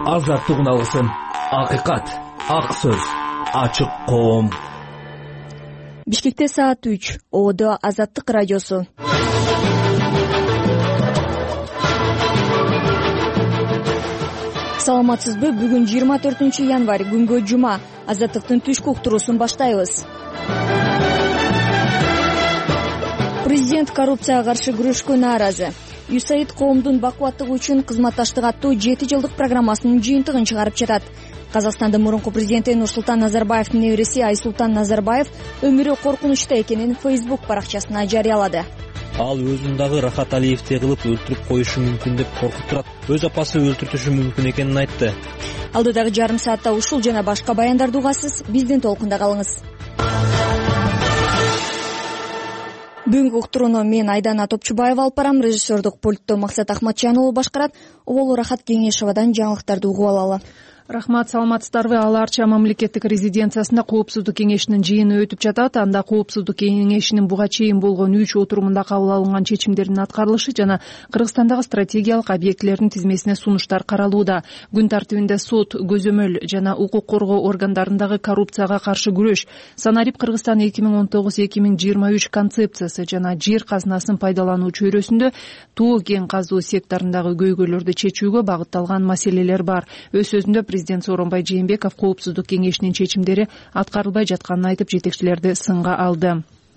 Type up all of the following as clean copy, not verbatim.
азаттык уналгысын, акыйкат, ак сөз, ачык коом. Бишкекте саат 3. Одо Азаттык радиосу. Саламатсызбы? Бүгүн 24 январь, күнгө жума. Азаттыктын түшкү уктуруусун баштайбыз. Президент коррупцияга каршы күрөшкө нааразы. ЮСАИД коомдун бакубаттыгы үчүн кызматташтык аттуу 7 жылдык программасынын жыйынтыгын чыгарып жатат. Казакстандын мурунку президенти Нурсултан Назарбаевдин небереси Айсултан Назарбаев өмүрү коркунучта экенин Facebook баракчасына жарыялады. Ал өзүн дагы Рахат Алиевди кылып өлтүрүп коюшу мүмкүн деп коркуп турат. Өз апасы өлтүртүшү мүмкүн экенин айтты. Алдыдагы жарым саатта ушул жана башка баяндарды угасыз. Биздин толкунда калыңыз. Бүгүнкү уктурууну мен Айдана Топчубаева алып барам. Режиссердук пультту Максат Ахматжан уулу башкарат. Оболу Рахат Кеңешовадан жаңылыктарды угуп алалы. Рахмат, саламатсыздарбы? Ал Арча мамлекеттик резиденциясында Коопсуздук кеңешинин жыйыны өтүп жатат. Анда Коопсуздук кеңешинин буга чейин болгон 3 отурумунда кабыл алынган чечимдердин аткарылышы жана Кыргызстандагы стратегиялык объектилердин тизмесине сунуштар каралууда. Күн тартибинде сот, көзөмөл жана укук коргоо органдарындагы коррупцияга каршы күрөш, Санарип Кыргызстан 2019-2023 концепциясы жана жер казынасын пайдалануу чөйрөсүндө тоо кен казуу секторундагы көйгөйлөрдү чечүүгө багытталган маселелер бар. Өз сөзүндө президент Сооронбай Жээнбеков Коопсуздук кеңешинин чечимдери аткарылбай жатканын айтып, жетекчилерди сынга алды.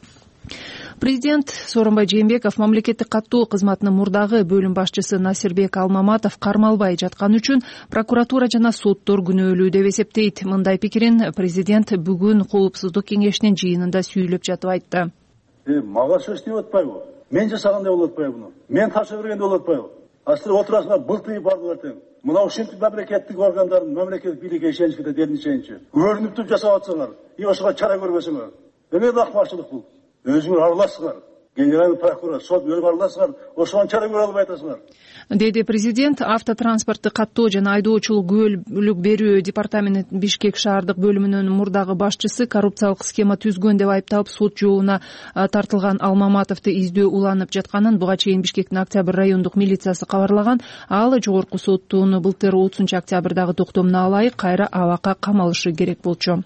Президент Сооронбай Жээнбеков мамлекеттик каттоо кызматынын мурдагы бөлүм башчысы Насирбек Алмаматов кармалбай жатканы үчүн прокуратура жана соттор күнөөлүү деп эсептейт. Мындай пикирин президент бүгүн Коопсуздук кеңешинин жыйынында сүйлөп жатып айтты. Мага сөз деп атпайбы? Мен жасагандай болуп атпайбы буну? Мен тапшырып бергенде болуп атпайбы? Астыр отурасыңар былтый бардылар тең. Мына ушинтип мамлекеттик органдардын, мамлекеттик бийликке ишеничке дедин ишеничи. Көрүнүп туруп жасап атсаңар, ошого чара көрбөсөңөр. Эмне акмарчылык бул? Өзүңөр аралашсыңар. Генеральный прокурор, сот өзүңөр аралашсыңар, ошого чара көрө албай атасыңар. Деди президент. Автотранспортту каттоо жана айдоочулук күбөлүк берүү департаменти Бишкек шаардык бөлүмүнүн мурдагы башчысы коррупциялык схема түзгөн деп айыпталып, сот жообуна тартылган Алмаматовду издөө уланып жатканын буга чейин Бишкектин Октябрь райондук милициясы кабарлаган. Ал жогорку соттун былтыр 30 октябрдагы токтомуна ылайык кайра абакка камалышы керек болчу.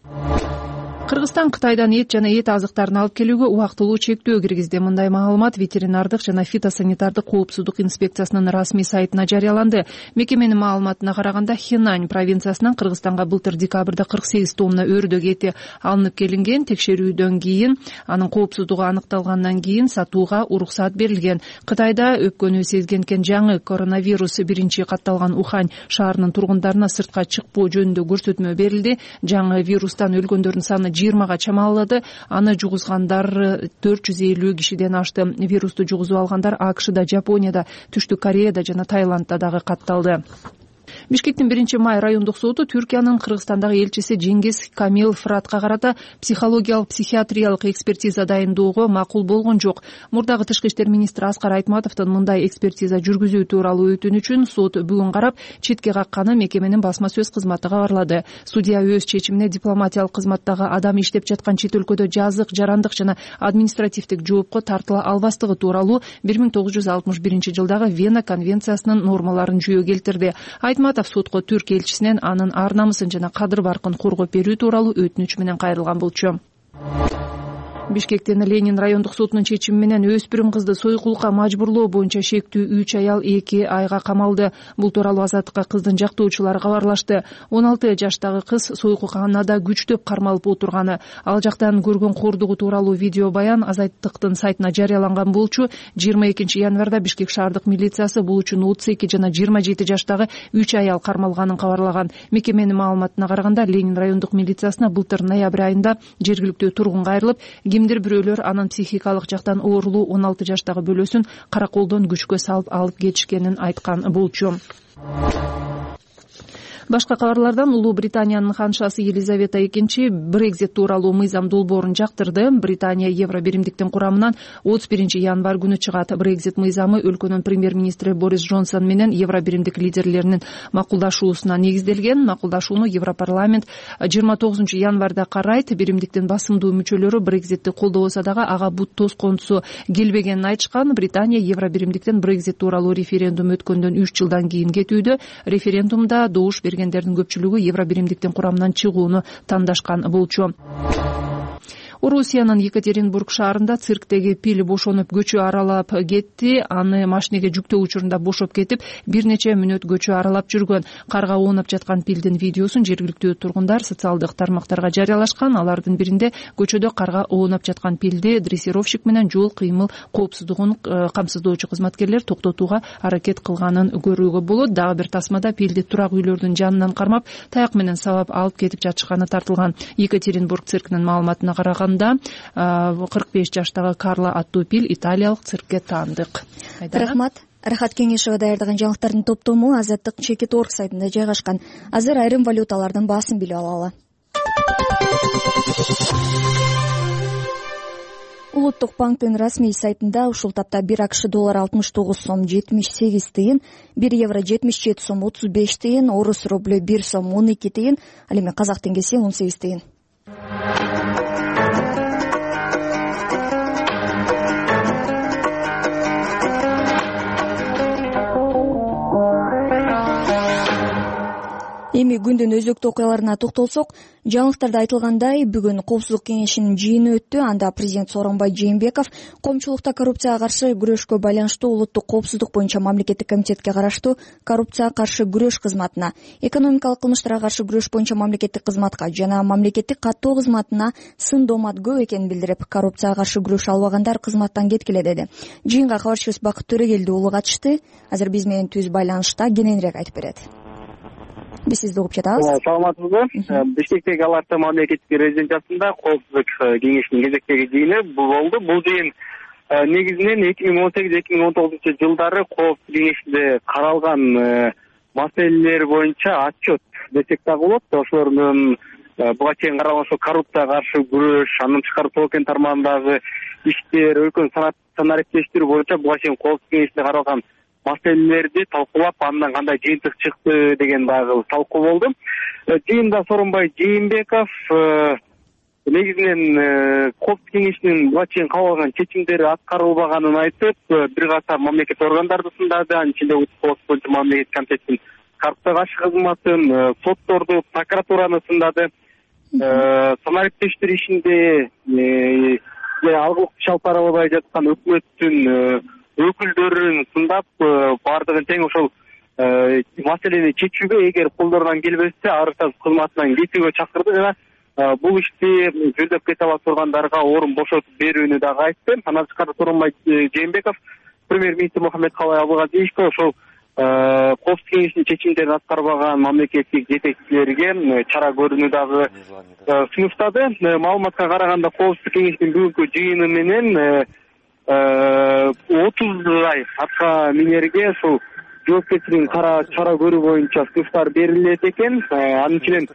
Кыргызстан Кытайдан эт жана эт азыктарын алып келүүгө убактылуу чектөө киргизди. Мындай маалымат ветеринардык жана фитосанитардык коопсуздук инспекциясынын расмий сайтына жарыяланды. Мекеменин маалыматына караганда, Хинань провинциясынан Кыргызстанга былтыр декабрда 48 тонна өрдөк эти алынып келинген. Текшерүүдөн кийин, анын коопсуздугу аныкталгандан кийин сатууга уруксат берилген. Кытайда өпкөнү сезгенкен жаңы коронавирус биринчи катталган Ухань шаарынын тургундарына сыртка чыкпоо жөнүндө көрсөтмө берилди. Жаңы вирустан өлгөндөрдүн саны 20га чамалады. Аны жугузгандар 450 кишиден ашты. Вирусту жугузуп алгандар АКШда, Жапонияда, Түштүк Кореяда жана Таиландда дагы катталды. Бишкектин 1-май райондук соту Түркиянын Кыргызстандагы элчиси Жеңгиз Камил Фратка карата психологиялык психиатриялык экспертиза дайындоого макул болгон жок. Мурдагы тышкы иштер министри Аскар Айтматовдун мындай экспертиза жүргүзүү тууралуу өтүнүчүн сот бүгүн карап, четке какканы мекеменин басма сөз кызматы кабарлады. Судья өз чечимине дипломатиялык кызматтагы адам иштеп жаткан чет өлкөдө жазык, жарандык жана административдик жоопко тартыла албастыгы тууралуу 1961 жылдагы Вена конвенциясынын нормаларын жүйө келтирди. Айтматов сотко Түркия элчисинен анын ар-намысын жана кадыр-баркын коргоп берүү тууралуу өтүнүч менен кайрылган болчу. Бишкектин Ленин райондук сотунун чечими менен өспүрүм кызды сойкулукка мажбурлоо боюнча шектүү 3 аял 2 айга камалды. Бул тууралуу Азаттыкка кыздын жактоочулары кабарлашты. 16 жаштагы кыз сойкулканада күчтөп кармалып отурганы, ал жактан көргөн кордугу тууралуу видео баян Азаттыктын сайтына жарыяланган болчу. 22 январда Бишкек шаардык милициясы бул үчүн 32 жана 27 жаштагы 3 аял кармалганын кабарлаган. Мекеменин маалыматына караганда, Ленин райондук милициясына былтыр ноябрь айында жергиликтүү тургун кайрылып, кимдир бирөөлөр анын психикалык жактан оорулуу 16 жаштагы бөлөсүн караколдон күчкө салып алып кетишкенин айткан болчу. Башка кабарлардан Улуу Британиянын ханшасы Елизавета II Брекзит тууралуу мыйзам долбоорун жактырды. Британия Евро биримдиктин курамынан 31 январь күнү чыгат. Брекзит мыйзамы өлкөнүн премьер-министри Борис Джонсон менен Евро биримдик лидерлеринин макулдашуусуна негизделген. Макулдашууну Европарламент 29 январда карайт. Биримдиктин басымдуу мүчөлөрү Брекзитти колдобосо дагы ага бут тоскоонусу келбегенин айтышкан. Британия Евро биримдиктен Брекзит тууралуу референдум өткөндөн 3 жылдан кийин кетүүдө. Референдумда добуш бергендердин көпчүлүгү Евро биримдиктин курамынан чыгууну тандашкан болчу. Орусиянын Екатеринбург шаарында цирктеги пил бошонуп көчө аралап кетти. Аны машинеге жүктөө учурунда бошоп кетип, бир нече мүнөт көчө аралап жүргөн. Карга оонап жаткан пилдин видеосун жергиликтүү тургундар социалдык тармактарга жарыялашкан. Алардын биринде көчөдө карга оонап жаткан пилди дрессировщик менен жол кыймыл коопсуздугун камсыздоочу кызматкерлер токтотууга аракет кылганын көрүүгө болот. Дагы бир тасмада пилди турак үйлөрдүн жанынан кармап, таяк менен сабап алып кетип жатышканы тартылган. Екатеринбург циркинин маалыматына караганда 45 жаштагы Карла аттуу пил италиялык циркке таандык. Рахмат. Рахат Кеңешова даярдаган жаңылыктардын топтому Азаттык Чекит.org сайтында жайгашкан. Азыр айрым валюталардын баасын билип алалы. Улуттук банктын расмий сайтында ушул тапта 1 АКШ доллары 69 сом 78 тыйын, 1 евро 77 сом 35 тыйын, орус рублю 1 сом 12 тыйын, ал эми казак теңгеси 18 тыйын. Эми күндүн өзөктүү окуяларына токтолсок, жаңылыктарда айтылгандай, бүгүн Коопсуздук кеңешинин жыйыны өттү. Анда президент Сооронбай Жээнбеков коомчулукта коррупцияга каршы күрөшкө байланыштуу улуттук коопсуздук боюнча мамлекеттик комитетке караштуу коррупцияга каршы күрөш кызматына, экономикалык кылмыштарга каршы күрөш боюнча мамлекеттик кызматка жана мамлекеттик каттоо кызматына сын доомат көп экенин билдирип, коррупцияга каршы күрөшө албагандар кызматтан кеткиле деди. Жыйынга кабарчыбыз Бакыт Төрөгелдиулу катышты. Азыр биз менен түз байланышта кененирээк айтып берет. Биз сизди угуп жатабыз. Саламатсызбы? Бишкектеги Аларты мамлекеттик резиденциясында Коопсуздук кеңешинин кезектеги жыйыны болду. Бул жыйын негизинен 2018-2019 жылдары Коопсуздук кеңешинде каралган маселелер боюнча отчет десек дагы болот. Ошолордун буга чейин каралган коррупцияга каршы күрөш, анын тышкары ТОК тармагындагы иштер, өлкөнүн санариптештирүү боюнча буга чейин Коопсуздук кеңешинде каралган маселелерди талкуулап, андан кандай жыйынтык чыкты деген дагы талкуу болду. Жыйында Сооронбай Жээнбеков негизинен Коопсуздук кеңешинин буга чейин кабыл алган чечимдери аткарылбаганын айтып, бир катар мамлекет органдарды сындады. Анын ичинде Коопсуздук боюнча мамлекеттик комитеттин коррупцияга каршы кызматын, сотторду, прокуратураны сындады. Санариптештирүү ишинде алгылык чалп аралабай жаткан өкмөттүн өкүлдөрүн сындап, бардыгын тең ошол маселени чечүүгө эгер колдорунан келбесе арыз кызматынан кетүүгө чакырды жана бул ишти жөндөп кете ала тургандарга орун бошотуп берүүнү дагы айтты. Андан тышкары Сооронбай Жээнбеков премьер-министр Мухаммедкалый Абылгазиевичке ошол Коопсуздук кеңешинин чечимдерин аткарбаган мамлекеттик жетекчилерге чара көрүүнү дагы сунуштады. Маалыматка караганда Коопсуздук кеңешинин бүгүнкү жыйыны менен 30 ай атка минерге ушул жоопкерчилигин чара көрүү боюнча сунуштар берилет экен. Анын ичинен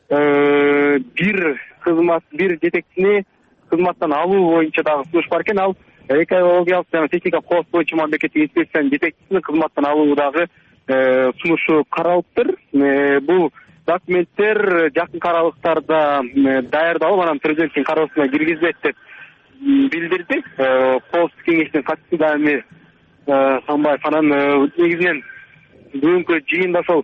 бир жетекчини кызматтан алуу боюнча дагы сунуш бар экен. Ал экологиялык жана техникалык коопсуздук боюнча мамлекеттик инспекциянын жетекчисин кызматтан алуу дагы сунушу каралыптыр. Бул документтер жакынкы аралыктарда даярдалып, анан президенттин кароосуна киргизилет деп билдирди. Коопсуздук кеңешинин катчысы да эми Санбаев. Анан негизинен бүгүнкү жыйында ошол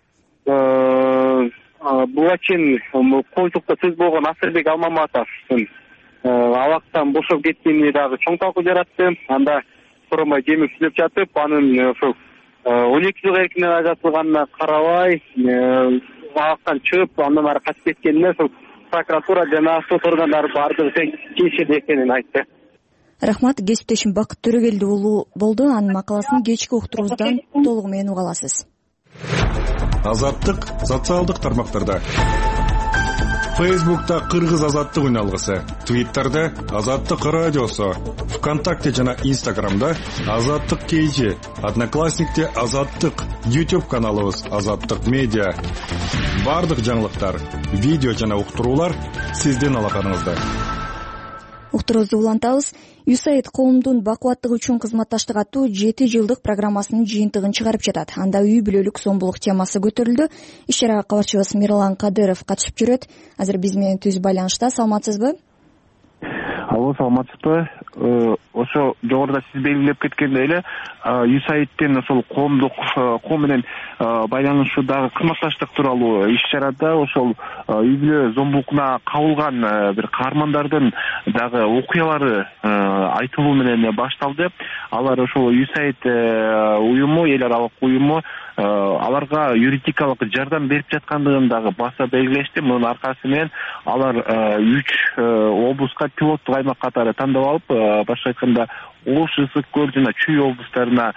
буга чейин коомчулукта сөз болгон Асырбек Алмаматовдун абактан бошоп кеткени дагы чоң талкуу жаратты. Анда Сооронбай Жээнбеков сүйлөп жатып, анын ошол 12 жылга эркинен ажатылганына карабай абактан чыгып, андан ары качып кеткенине ошол прокуратура жана сот органдары бардыгы тең тийишет экенин айтты. Рахмат. Кесиптешим Бакыт Төрөгелдиулу болду. Анын макаласын кечки уктуруубуздан толугу менен уга аласыз. Азаттык социалдык тармактарда. Facebook'ta Kırgız Azаттык үналгысы, Twitter'da Azаттык радиосу, ВКонтакте жана Instagram'da Azаттык KG, Одноклассникте Azаттык, YouTube каналыбыз Azаттык Медиа. Бардык жаңылыктар, видео жана уктуруулар сиздин алаканыңызда. Уктуруубузду улантабыз. USAID коомдун бакубаттыгы үчүн кызматташтык аттуу 7 жылдык программасынын жыйынтыгын чыгарып жатат. Анда үй бүлөлүк зомбулук темасы көтөрүлдү. Иш чарага кабарчыбыз Мирлан Кадыров катышып жүрөт. Азыр биз менен түз байланышта. Саламатсызбы? Алло, саламатсызбы? Ошо жогоруда сиз белгилеп кеткендей эле USAIDтен ошол коом менен байланышуудагы кызматташтык тууралуу иш чарада ошол үй бүлө зомбулукуна кабылган бир каармандардын дагы окуялары айтылуу менен башталды. Алар ошол USAID уюму, эл аралык уюму аларга юридикалык жардам берип жаткандыгын дагы баса белгилешти. Мунун аркасы менен алар 3 облуска пилоттук аймак катары тандап алып, башка айтканда Ош, Ысык көл жана Чүй облустарына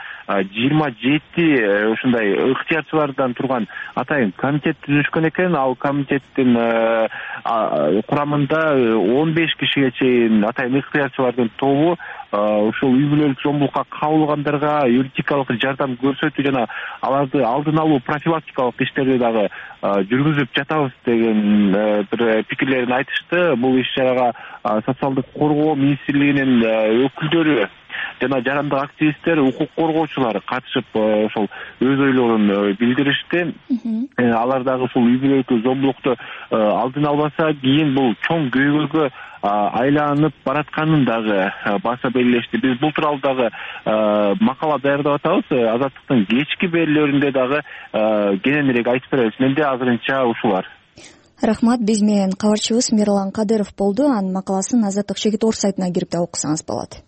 27 ушундай ыктыярчылардан турган атайын комитет түзүшкөн экен. Ал комитеттин курамында 15 кишиге чейин атайын ыктыярчылардын тобу ушул үй бүлөлүк зомбулукка кабылгандарга юридикалык жардам көрсөтүү жана аларды алдын алуу профилактикалык иштерди дагы жүргүзүп жатабыз деген бир пикирлерин айтышты. Бул иш чарага социалдык коргоо министрлигинин өкүлдөрү жана жарандык активисттер, укук коргоочулар катышып ошол өз ойлорун билдиришти. Алар дагы ушул үй бүлөлүк зомбулукту алдын албаса кийин бул чоң көйгөйгө айланып баратканын дагы баса белгилешти. Биз бул тууралуу дагы макала даярдап атабыз. Азаттыктын кечки берүүлөрүндө дагы кененирээк айтып беребиз. Менде азырынча ушулар. Рахмат. Биз менен кабарчыбыз Мирлан Кадыров болду. Анын макаласын Азаттык Чекит.org сайтына кирип да окусаңыз болот.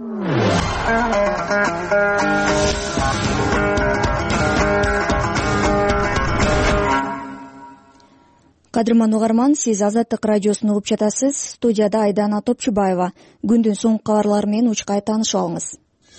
Кадырман угарман, сиз Азаттык радиосун угуп жатасыз. Студияда Айдана Топчубаева. Күндүн соңку кабарлары менен учкай таанышып алыңыз.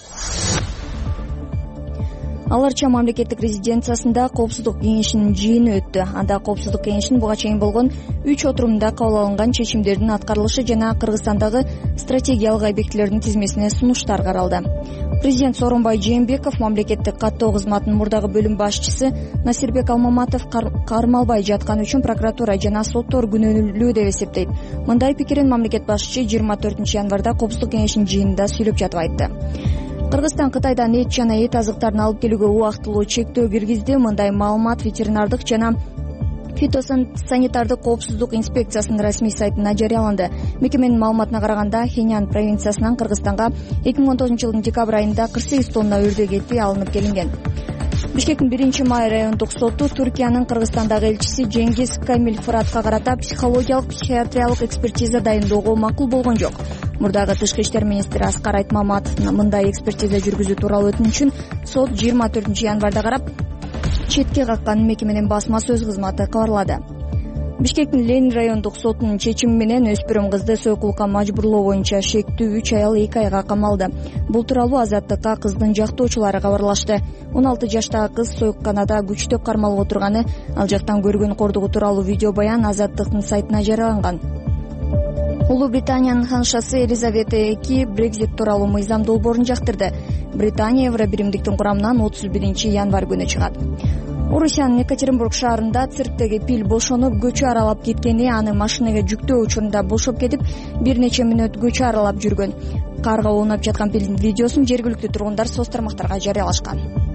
Аларча мамлекеттик резиденциясында Коопсуздук кеңешинин жыйыны өттү. Анда Коопсуздук кеңешинин буга чейин болгон 3 отурумда кабыл алынган чечимдердин аткарылышы жана Кыргызстандагы стратегиялык объектилердин тизмесине сунуштар каралды. Президент Сооронбай Жээнбеков мамлекеттик каттоо кызматынын мурдагы бөлүм башчысы Насирбек Алмаматов кармалбай жатканы үчүн прокуратура жана соттор күнөөлүү деп эсептейт. Мындай пикирин мамлекет башчысы 24 январда Коопсуздук кеңешинин жыйынында сүйлөп жатып айтты. Кыргызстан Кытайдан эт жана эт азыктарын алып келүүгө убактылуу чектөө киргизди. Мындай маалымат ветеринардык жана фитосанитардык коопсуздук инспекциясынын расмий сайтына жарыяланды. Мекеменин маалыматына караганда, Хэнян провинциясынан Кыргызстанга 2019-жылдын декабрь айында 48 тонна өрдөк эти алынып келинген. Бишкектин 1-май райондук соту Түркиянын Кыргызстандагы элчиси Жеңгиз Камил Фыратка карата психологиялык психиатриялык экспертиза дайындоого макул болгон жок. Мурдагы тышкы иштер министри Аскар Айтмаматовдун мындай экспертиза жүргүзүү тууралуу өтүнүчүн сот 24 январда карап четке какканын мекеменин басма сөз кызматы кабарлады. Бишкектин Ленин райондук сотунун чечими менен өспүрүм кызды сойкулукка мажбурлоо боюнча шектүү 3 аял 2 айга камалды. Бул тууралуу Азаттыкка кыздын жактоочулары кабарлашты. 16 жаштагы кыз сойкуканада күчтөп кармалып отурганы, ал жактан көргөн кордугу тууралуу видео баян Азаттыктын сайтына жарыяланган. Улуу Британиянын ханышасы Елизавета II Брекзит тууралуу мыйзам долбоорун жактырды. Британия Евробиримдиктин курамынан 31 январь күнү чыгат. Орусиянын Екатеринбург шаарында цирктеги пил бошонуп көчө аралап кеткени, аны машинага жүктөө учурунда бошоп кетип, бир нече мүнөт көчө аралап жүргөн. Карга оонап жаткан пилдин видеосун жергиликтүү тургундар соц тармактарга жарыялашкан.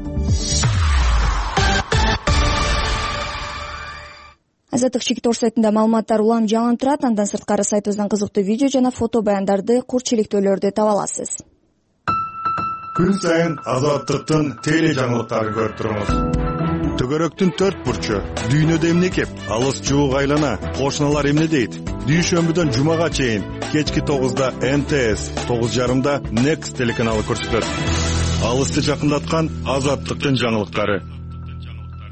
Азаттык Чекит.org сайтында маалыматтар улам жаңылып турат. Андан сырткары сайтыбыздан кызыктуу видео жана фото баяндарды, курчиликтөөлөрдү таба аласыз. Күн сайын Азаттыктын теле жаңылыктарын көрүп туруңуз. Төгөрөктүн 4 бурчу, дүйнөдө эмне кеп, алыс жуук айлана, кошуналар эмне дейт? Дүйшөмбүдөн жумага чейин кечки 9-да НТС, 9:30-да Next телеканалы көрсөтөт. Алысты жакындаткан Азаттыктын жаңылыктары.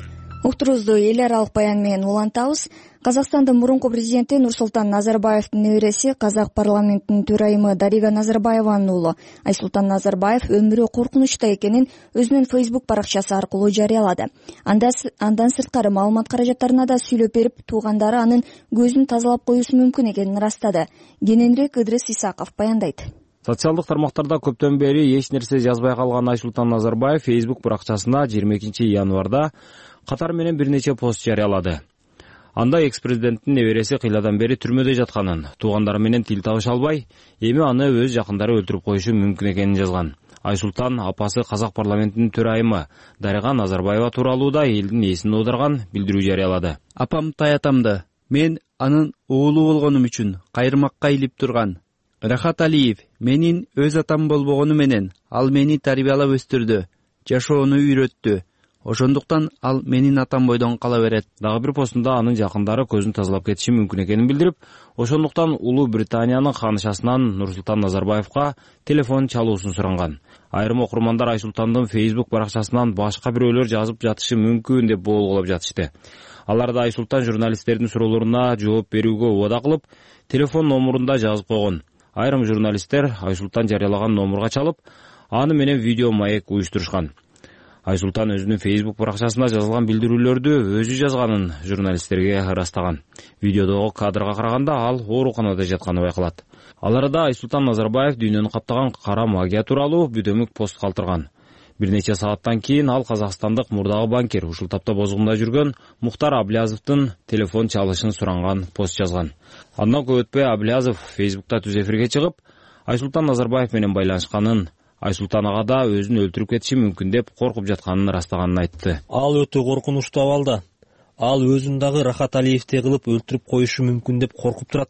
Уктуруубузду эл аралык баян менен улантабыз. Казакстандын мурунку президенти Нурсултан Назарбаевдин небереси казак парламентинин төрайымы Дарига Назарбаеванын уулу Айсултан Назарбаев өмүрү коркунучта экенин өзүнүн Facebook баракчасы аркылуу жарыялады. Андан сырткары маалымат каражаттарына да сүйлөп берип, туугандары анын көзүн тазалап коюусу мүмкүн экенин ырастады. Кененирээк Ыдрыс Исаков баяндайт. Социалдык тармактарда көптөн бери эч нерсе жазбай калган Айсултан Назарбаев Facebook баракчасына 22 январда катар менен бир нече пост жарыялады. Анда экс-президенттин небереси кыйладан бери түрмөдө жатканын, туугандары менен тил табыша албай, эми аны өз жакындары өлтүрүп коюшу мүмкүн экенин жазган. Айсултан апасы казак парламентинин төрайымы Дарига Назарбаева тууралуу да элдин эсин оодарган билдирүү жарыялады. Апам таятамды, мен анын уулу болгонум үчүн кайрымакка илип турган. Рахат Алиев менин өз атам болбогону менен ал мени тарбиялап өстүрдү, жашоону үйрөттү. Ошондуктан ал менин атам бойдон кала берет. Дагы бир постунда анын жакындары көзүн тазалап кетиши мүмкүн экенин билдирип, ошондуктан Улуу Британиянын каанышасынан Нурсултан Назарбаевка телефон чалуусун суранган. Айрым окурмандар Айсултандын Facebook баракчасынан башка бирөөлөр жазып жатышы мүмкүн деп болгулап жатышты. Алар да Айсултан журналисттердин суроолоруна жооп берүүгө убада кылып, телефон номурунда жазып койгон. Айрым журналисттер Айсултан жарыялаган номурга чалып, аны менен видео маек уюштурушкан. Айсултан өзүнүн Facebook баракчасында жазылган билдирүүлөрдү өзү жазганын журналисттерге ырастаган. Видеодогу кадрга караганда ал ооруканада жатканы байкалат. Ал арада Айсултан Назарбаев дүйнөнү каптаган кара магия тууралуу бүдөмүк пост калтырган. Бир нече сааттан кийин ал казакстандык мурдагы банкир, ушул тапта бозгунда жүргөн Мухтар Аблязовдун телефон чалышын суранган пост жазган. Андан көп өтпөй Аблязов Facebook'та түз эфирге чыгып, Айсултан Назарбаев менен байланышканын, Айсултан ага да өзүн өлтүрүп кетиши мүмкүн деп коркуп жатканын ырастаганын айтты. Ал өтө коркунучтуу абалда. Ал өзүн дагы Рахат Алиевти кылып өлтүрүп коюшу мүмкүн деп коркуп турат.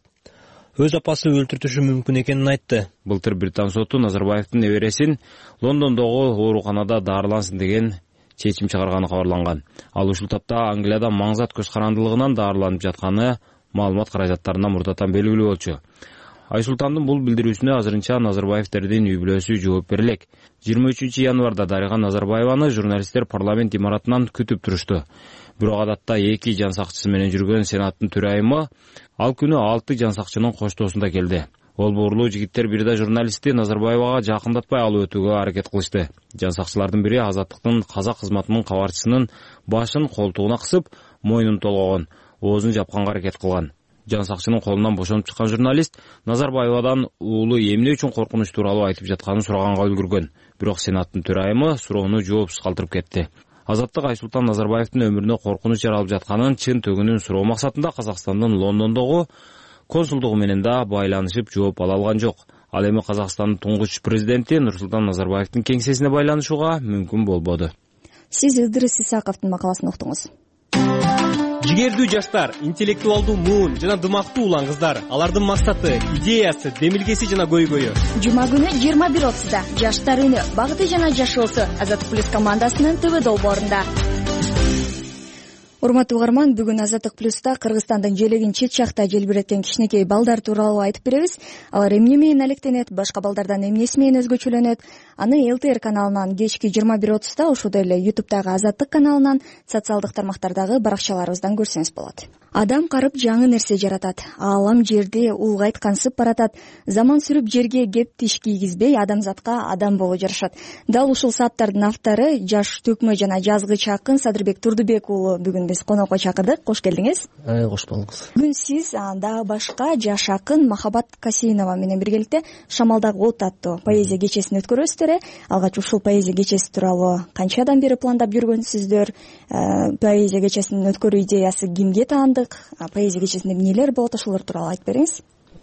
Өз апасы өлтүртүшү мүмкүн экенин айтты. Былтыр Британ соту Назарбаевдин небересин Лондондогу ооруканада даарылансын деген чечим чыгарганы кабарланган. Ал ушул тапта Англияда маңзат көз карандылыгынан даарыланып жатканы маалымат каражаттарына мурдатан белгилүү болчу. Айсултандын бул билдирүүсүнө азырынча Назарбаевдердин үй бүлөсү жооп берелек. 23 январда Дарига Назарбаеваны журналисттер парламент имаратынан күтүп турушту. Бирок адатта 2 жан сакчысы менен жүргөн Сенаттын төрайымы ал күнү 6 жан сакчынын коштоосунда келди. Олбоорлуу жигиттер бир да журналистти Назарбаевага жакындатпай алып өтүүгө аракет кылышты. Жан сакчылардын бири Азаттыктын казак кызматынын кабарчысынын башын колтугуна кысып, мойнун толгогон, оозун жапканга аракет кылган. Жан сакчынын колунан бошонуп чыккан журналист Назарбаевадан уулу эмне үчүн коркунуч тууралуу айтып жатканын сураганга үлгүргөн. Бирок Сенаттын төрайымы суроону жоопсуз калтырып кетти. Азаттык Айсултан Назарбаевдин өмүрүнө коркунуч жаралып жатканын чын төгүнүн суроо максатында Казакстандын Лондондогу консулдугу менен да байланышып жооп ала алган жок. Ал эми Казакстандын туңгуч президенти Нурсултан Назарбаевдин кеңсесине байланышууга мүмкүн болбоду. Сиз Ыдрыс Исаковдун макаласын уктуңуз. Жигердүү жаштар, интеллектуалдуу муун жана дымактуу улан кыздар. Алардын максаты, идеясы, демилгеси жана көйгөйү. Жума күнү 21:30-да Жаштар үнү, багыты жана жашоосу Азаттык плюс командасынын ТВ долбоорунда. Урматтуу угарман, бүгүн Азаттык плюста Кыргызстандын желегин чет жакта желбиреткен кичинекей балдар тууралуу айтып беребиз. Алар эмне менен алектенет, башка балдардан эмнеси менен өзгөчөлөнөт? Аны ЛТР каналынан кечки 21:30-да, ошондой эле YouTube'дагы Азаттык каналынан, социалдык тармактардагы баракчаларыбыздан көрсөңүз болот. Адам карып жаңы нерсе жаратат. Аалам жерде улгайткансып баратат. Заман сүрүп жерге кеп тиш кийгизбей, адамзатка адам боло жарашат. Дал ушул сааттардын автору жаш төкмө жана жазгыч акын Садырбек Турдубек уулу бүгүн биз конокко чакырдык. Кош келдиңиз. Кош болдуңуз. Бүгүн сиз дагы башка жаш акын Махабат Касейнова менен биргеликте Шамалдагы от аттуу поэзия кечесин өткөрөсүздөр. Алгач ушул поэзия кечеси тууралуу канчадан бери пландап жүргөнсүздөр? Поэзия кечесинин өткөрүү идеясы кимге таандык? Поэзия кечесинде эмнелер болот, ошолор тууралуу айтып бериңиз.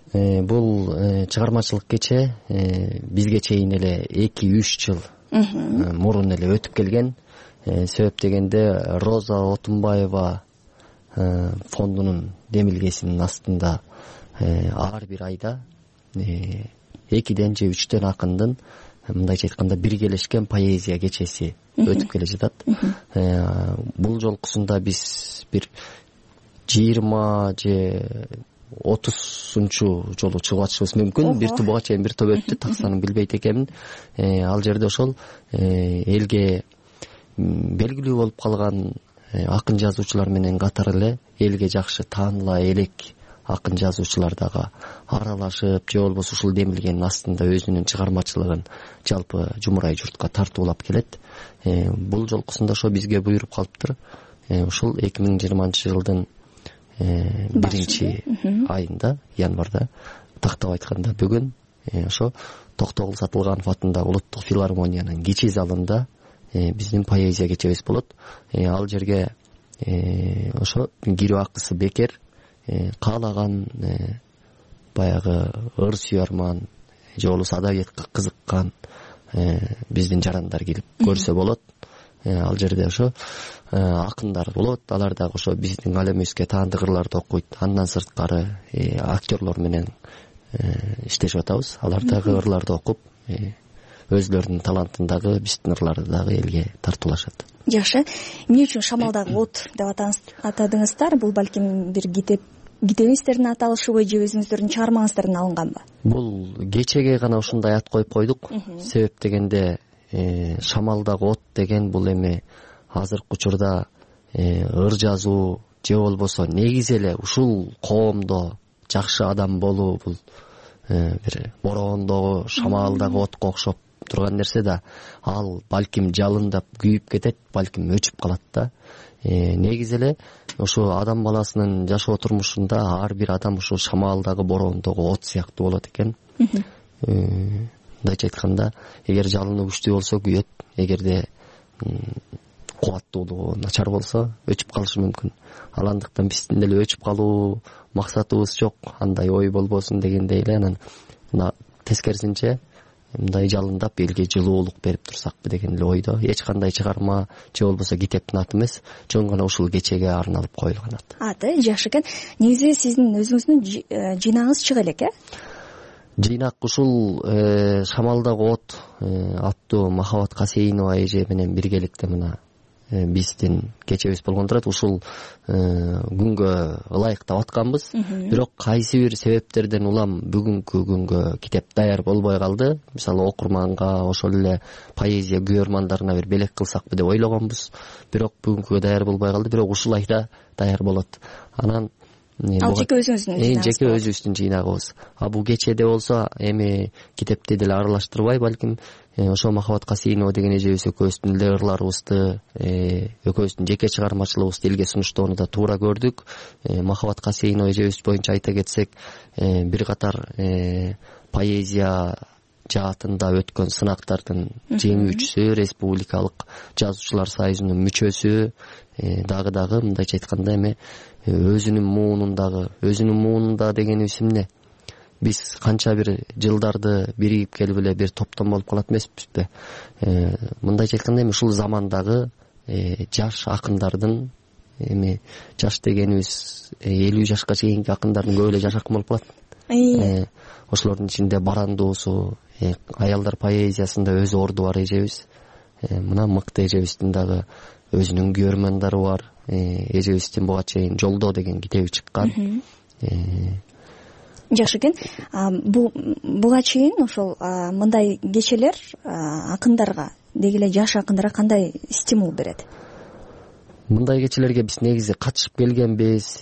Бул чыгармачылык кече бизге чейин эле 2-3 жыл мурун эле өтүп келген. Себеп дегенде Роза Отунбаева фондунун демилгесинин астында ар бир айда 2ден же 3дөн акындын мындайча айтканда биргелешкен поэзия кечеси өтүп келе жатат. Бул жолкусунда биз бир 20 же 30 жолу чыгып атышыбыз мүмкүн. Бир тубага чейин бир топ өттү, таксанын билбейт экенмин. Ал жерде ошол элге белгилүү болуп калган акын жазуучулар менен катар эле элге жакшы тааныла элек акын жазуучулар дагы аралашып же болбосо ушул демилгенин астында өзүнүн чыгармачылыгын жалпы жумурай журтка тартуулап келет. Бул жолкусунда ошо бизге буйруп калыптыр. Ушул 2020 жылдын 1 айында, январда, тактап айтканда бүгүн ошо Токтогул Сатылганов атындагы улуттук филармониянын кичи залында биздин поэзия кечебиз болот. Ал жерге ошо кирүү акысы бекер, каалаган баягы ыр сүйарман же болбосо адабиятка кызыккан биздин жарандар келип көрсө болот. Ал жерде ошо акындар болот, алар дагы ошо биздин алемибизге таандык ырларды окуйт. Андан сырткары актерлор менен иштешип атабыз. Алар дагы ырларды окуп, өзлөрүнүн талантын дагы, биздин ырларды дагы элге тартуулашат. Жакшы. Эмне үчүн Шамалдагы от деп атадыңыздар? Бул балким бир китебиңиздердин аталышыбы же өзүңүздөрдүн чыгармаңыздардан алынганбы? Бул кечеге гана ушундай ат коюп койдук. Себеп дегенде Шамалдагы от деген бул эми азыркы учурда ыр жазуу же болбосо негизи эле ушул коомдо жакшы адам болуу бул бир бороондогу шамалдагы отко окшоп турган нерсе да, ал балким жалындап күйүп кетет, балким өчүп калат да. Негизи эле ошо адам баласынын жашоо турмушунда ар бир адам ушул шамалдагы бороондогу от сыяктуу болот экен. Мындайча айтканда, эгер жалыны күчтүү болсо күйөт, эгерде кубаттуулугу начар болсо өчүп калышы мүмкүн. Ал андыктан биздин деле өчүп калуу максатыбыз жок, андай ой болбосун дегендей эле. Анан мына тескерисинче мындай жалындап элге жылуулук берип турсакпы деген эле ойдо. Эч кандай чыгарма же болбосо китептин аты эмес, жөн гана ушул кечеге арналып коюлган ат. Аты жакшы экен. Негизи сиздин өзүңүздүн жыйнагыңыз чыга элек, Жыйнак ушул Шамалдагы от аттуу Махабат Касейинова эже менен биргеликте мына биздин кечебиз болгон турат. Ушул күнгө ылайыктап атканбыз. Бирок кайсы бир себептерден улам бүгүнкү күнгө китеп даяр болбой калды. Мисалы окурманга, ошол эле поэзия күйөрмандарына бир белек кылсакпы деп ойлогонбуз. Бирок бүгүнкүгө даяр болбой калды. Бирок ушул айда даяр болот. Анан ал жеке өзүңүздүн жыйнагыңыз. Жеке өзүбүздүн жыйнагыбыз. Бул кечеде болсо эми китепти деле аралаштырбай, балким ошо Махабат Касейинова деген эжебиз экөөбүздүн эле ырларыбызды, экөөбүздүн жеке чыгармачылыгыбызды элге сунуштоону да туура көрдүк. Махабат Касейинова эжебиз боюнча айта кетсек, бир катар поэзия жаатында өткөн сынактардын жеңүүчүсү, республикалык жазуучулар союзунун мүчөсү, дагы мындайча айтканда эми өзүнүн муунунда дегенибиз эмне? Биз канча бир жылдарды биригип келип эле бир топтом болуп калат эмеспизби? Мындайча айтканда эми ушул замандагы жаш акындардын, эми жаш дегенибиз 50 жашка чейинки акындардын көп эле жашакын болуп калат. Ошолордун ичинде барандуусу, аялдар поэзиясында өзү орду бар эжебиз. Мына мыкты эжебиздин дагы өзүнүн күйөрмандары бар. Эжебиздин буга чейин Жолдо деген китеби чыккан. Жакшы экен. Буга чейин ошол мындай кечелер акындарга, деги эле жаш акындарга кандай стимул берет? Мындай кечелерге биз негизи катышып келгенбиз.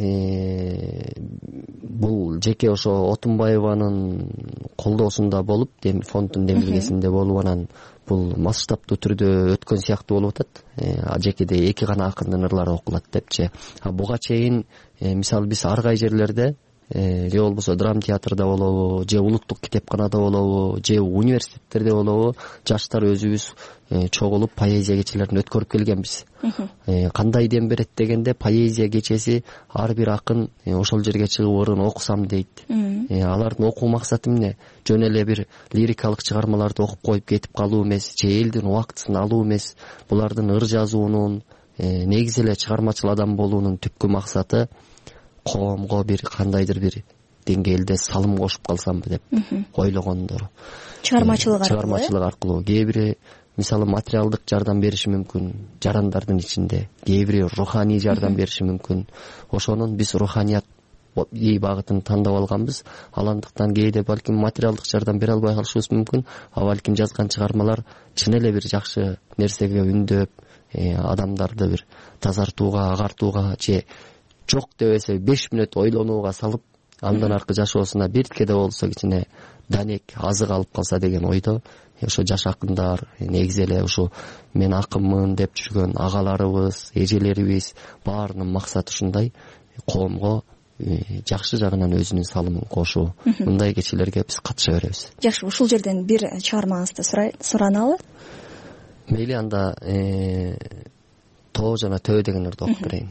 Бул жеке ошо Отунбаеванын колдоосунда болуп, фонддун демилгесинде болуп, анан бул масштабтуу түрдө өткөн сыяктуу болуп атат. Жекеде 2 гана акындын ырлары окулат депчи. Буга чейин мисалы биз ар кай жерлерде, же болбосо драм театрда болобу, же улуттук китепканада болобу, же университеттерде болобу, жаштар өзүбүз чогулуп поэзия кечелерин өткөрүп келгенбиз. Кандай дем берет дегенде, поэзия кечеси ар бир акын ошол жерге чыгып ырын окусам дейт. Алардын окуу максаты эмне? Жөн эле бир лирикалык чыгармаларды окуп коюп кетип калуу эмес, же элдин убактысын алуу эмес. Булардын ыр жазуунун, негизи эле чыгармачыл адам болуунун түпкү максаты коомго бир кандайдыр бир деңгээлде салым кошуп калсамбы деп ойлогондору. Чыгармачылык аркылуу. Кээ бири мисалы материалдык жардам бериши мүмкүн жарандардын ичинде, кээ бири руханий жардам бериши мүмкүн. Ошонун биз руханият багытын тандап алганбыз. Аландыктан кээде балким материалдык жардам бере албай калышыбыз мүмкүн. Балким жазган чыгармалар чын эле бир жакшы нерсеге үндөп, адамдарды бир тазартууга, агартууга же жок дебесе 5 мүнөт ойлонууга салып, андан аркы жашоосуна биртке да болсо кичине данек азык алып калса деген ойдо ошо жаш акындар, негизи эле ушу мен акынмын деп жүргөн агаларыбыз, эжелерибиз баарынын максаты ушундай, коомго жакшы жагынан өзүнүн салымын кошуу. Мындай кечелерге биз катыша беребиз. Жакшы, ушул жерден бир чыгармаңызды сураналы. Мейли, анда тоо жана төө дегендерди окуп берейин.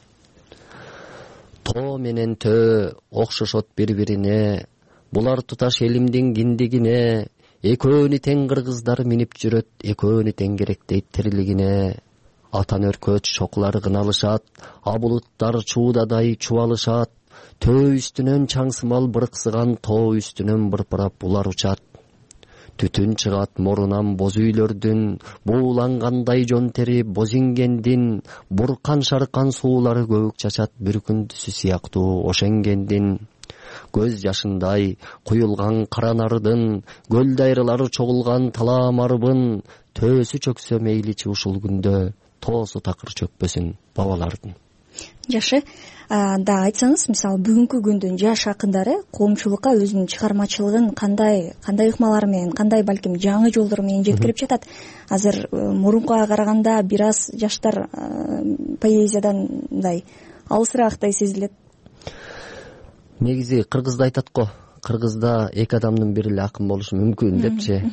Тоо менен төө окшошот бири-бирине, булар туташ элимдин киндигине, экөөнү тең кыргыздар минип жүрөт, экөөнү тең керектейт тирилигине. Атан өркөч чокулар кыналышат, абулуттар чуудадай чубалышат, төө үстүнөн чаңсымал бырксыган тоо үстүнөн бырпырап булар учат. Түтүн чыгат морунан боз үйлөрдүн, буулангандай жон тери бозингендин, буркан шаркан суулары көбүк чачат бир күндүсү сыяктуу ошенгендин. Көз жашындай куюлган кара нардын, көл дайрылары чогулган таламарбын, төөсү чөксө мейличи ушул күндө, тоосу такыр чөкпөсүн бабалардын. Жакшы, да айтсаңыз, мисалы бүгүнкү күндүн жаш акындары коомчулукка өзүнүн чыгармачылыгын кандай ыкмалар менен, кандай балким жаңы жолдор менен жеткирип жатат? Азыр мурункуга караганда бир аз жаштар поэзиядан мындай алысыраактай сезилет. Негизи кыргызда айтат го, кыргызда эки адамдын бири эле акын болушу мүмкүн депчи.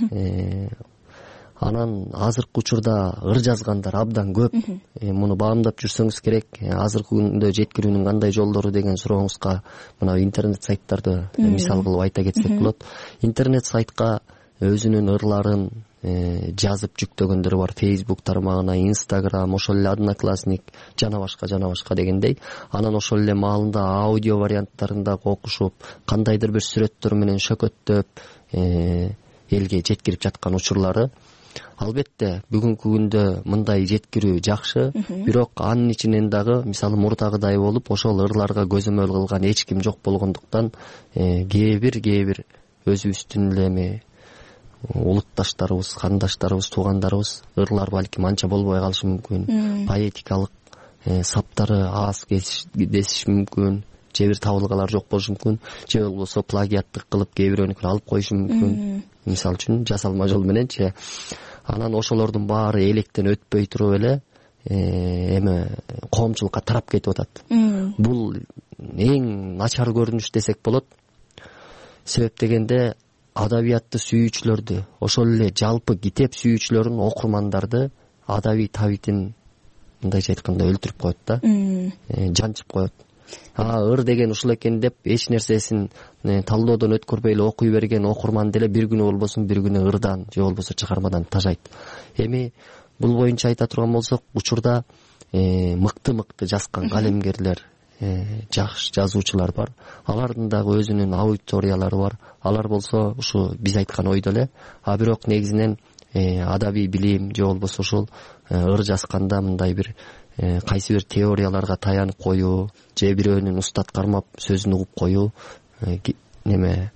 Анан азыркы учурда ыр жазгандар абдан көп. Муну баамдап жүрсөңүз керек. Азыркы күндө жеткирүүнүн кандай жолдору деген сурооңузга мына интернет сайттарды мисал кылып айта кетсек болот. Интернет сайтка өзүнүн ырларын жазып жүктөгөндөр бар. Facebook тармагына, Instagram, ошол эле Одноклассник, жана башка дегендей. Анан ошол эле маалында аудио варианттарында окушуп, кандайдыр бир сүрөттөр менен шөкөттөп элге жеткирип жаткан учурлары. Албетте бүгүнкү күндө мындай жеткирүү жакшы, бирок анын ичинен дагы мисалы мурдагыдай болуп ошол ырларга көзөмөл кылган эч ким жок болгондуктан кээ бир өзүбүздүн эле улутташтарыбыз, кандаштарыбыз, туугандарыбыз ырлар балким анча болбой калышы мүмкүн. Поэтикалык саптары аз десиш мүмкүн, же бир табылгалар жок болушу мүмкүн, же болбосо плагиаттык кылып кээ бирөөнүкүн алып коюшу мүмкүн. Мисалы үчүн жасалма жол мененчи. Анан ошолордун баары электен өтпөй туруп эле эме коомчулукка тарап кетип атат. Бул эң начар көрүнүш десек болот. Себеп дегенде адабиятты сүйүүчүлөрдү, ошол эле жалпы китеп сүйүүчүлөрүн, окурмандарды адабий табитин мындайча айтканда өлтүрүп коет да, жанчып коет. Ыр деген ушул экен деп эч нерсесин талоодон өткөрбөй эле окуй берген окурман деле бир күнү болбосун бир күнү ырдан же болбосо чыгармадан тажайт. Эми бул боюнча айта турган болсок, учурда мыкты жазган калемгерлер, жакшы жазуучулар бар. Алардын дагы өзүнүн аудиториялары бар. Алар болсо ушу биз айткан ойдо эле. Бирок негизинен адабий билим же болбосо ушул ыр жазганда мындай бир кайсы бир теорияларга таянып коюу, же бирөөнүн устат кармап сөзүн угуп коюу неме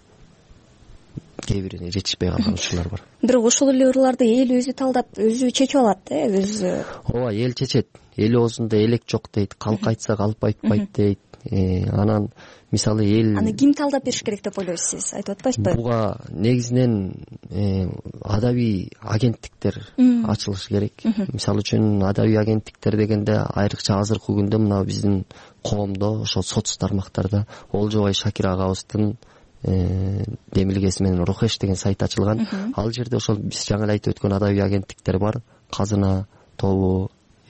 кээ бирине жетишпей калган учурлар бар. Бирок ошол эле ырларды эл өзү талдап, өзү чечип алат, өзү. Ооба, эл чечет. Эл оозунда элек жок дейт, калк айтса калп айтпайт дейт. Анан мисалы эл аны ким талдап бериш керек деп ойлойсуз сиз? Айтып атпайсызбы? Буга негизинен адабий агенттиктер ачылышы керек. Мисалы үчүн адабий агенттиктер дегенде айрыкча азыркы күндө мына биздин коомдо ошол соц тармактарда Олжобай Шакир агабыздын демилгеси менен Рухеш деген сайт ачылган. Ал жерде ошол биз жаңы эле айтып өткөн адабий агенттиктер бар. Казына тобу,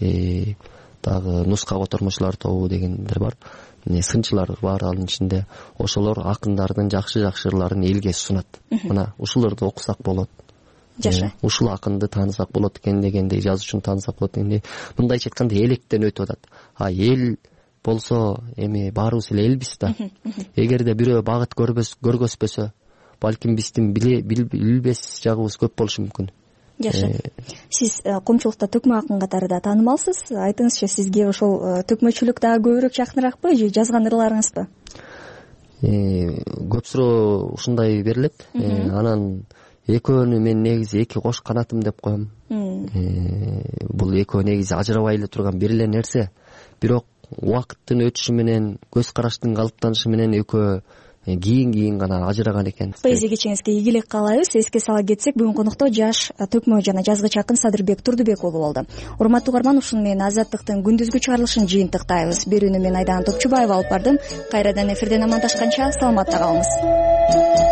дагы нуска котормочулар тобу дегендер бар. Сынчылар бар анын ичинде. Ошолор акындардын жакшы ырларын элге сунат. Мына ушуларды окусак болот. Жашы. Ушул акынды таанысак болот экен дегендей, жазуучуну таанысак болот дегендей. Мындайча айтканда электен өтүп атат. Эл болсо эми баарыбыз эле элбиз да. Эгерде бирөө багыт көргөзбөсө, балким биздин билбес жагыбыз көп болушу мүмкүн. Жакшы. Сиз коомчулукта төкмө акын катары да таанымалсыз. Айтыңызчы, сизге ошол төкмөчүлүк дагы көбүрөөк жакыныраакпы же жазган ырларыңызбы? Көп суроо ушундай берилет. Анан экөөнү мен негизи эки кош канатым деп коем. Бул экөө негизи ажырабай эле турган бир эле нерсе, бирок убакыттын өтүшү менен, көз караштын калыптанышы менен экөө кийин гана ажыраган экен. Поэзия кечеңизге ийгилик каалайбыз. Эске сала кетсек, бүгүнкү конокто жаш төкмө жана жазгыч акын Садырбек Турдубек уулу болду. Урматтуу угарман, ушуну менен Азаттыктын күндүзгү чыгарылышын жыйынтыктайбыз. Берүүнү мен Айдан Топчубаева алып бардым. Кайрадан эфирден амандашканча саламатта калыңыз.